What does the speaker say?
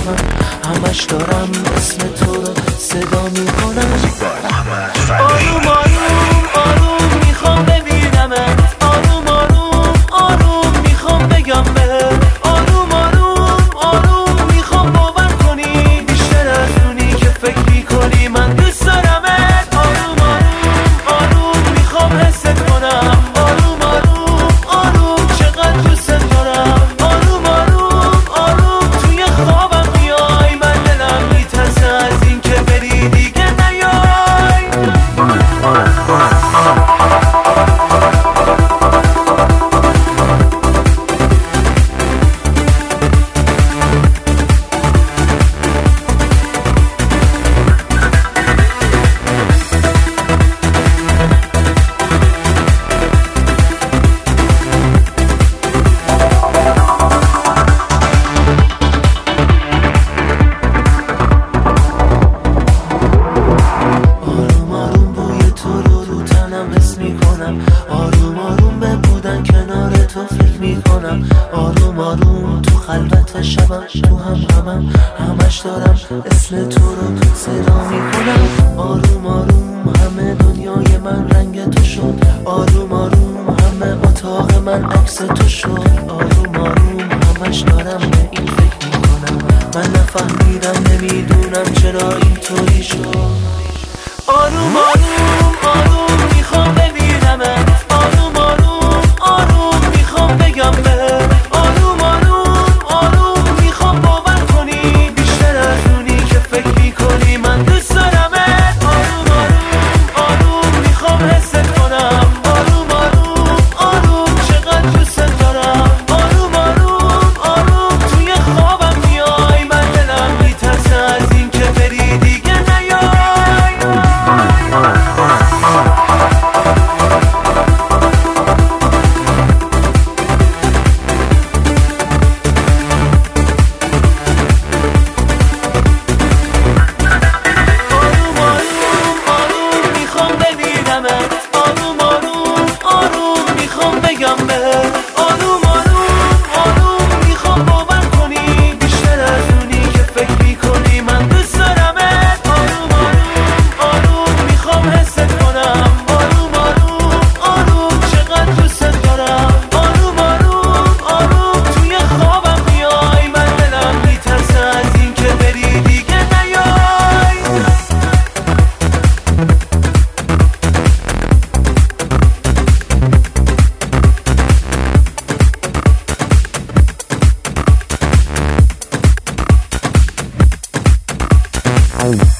من همش دارم اسم تو رو صدا میکنم. آروم آروم آروم میخوام ببینمت، آروم آروم آروم میخوام بگم بهت، آروم آروم آروم میخوام باور کنی بیشتر از اونی که فکر میکنی من دوست دارمت. آروم آروم آروم میخوام حست کنم، آروم آروم آروم چقدر دوست دارم. آروم آروم آروم توی خوابم میای، من دلم میترسه از این که بری دیگه نیای. آروم آروم به بودن کنار تو فکر میکنم، آروم آروم تو خلوت شبم تو همم همش دارم اسم تو رو صدا میکنم. آروم آروم همه دنیای من رنگ تو شد، آروم آروم همه اتاق من عکس تو شد. آروم آروم همش دارم به این فکر میکنم، من نفهمیدم نمیدونم چرا اینطوری شد. آروم آروم آروم میخوام ببینمت، آروم آروم آروم میخوام بگم بهت، آروم آروم آروم میخوام باور کنی بیشتر از اونی که فکر میکنی من دوست دارمت. آروم آروم آروم میخوام حست کنم، آروم آروم آروم چقدر دوست دارم. آروم آروم آروم توی خوابم میای، من دلم میترسه از این که بری دیگه نیای. آروم آروم آروم میخوام بگم بهت، آروم آروم آروم میخوام باور کنی بیشتر از اونی که فکر میکنی من دوست دارمت. آروم آروم آروم میخوام حست کنم، آروم آروم آروم چقدر دوست دارم. آروم آروم آروم توی خوابم میای، من دلم میترسه از این که بری دیگه نیای. Oh.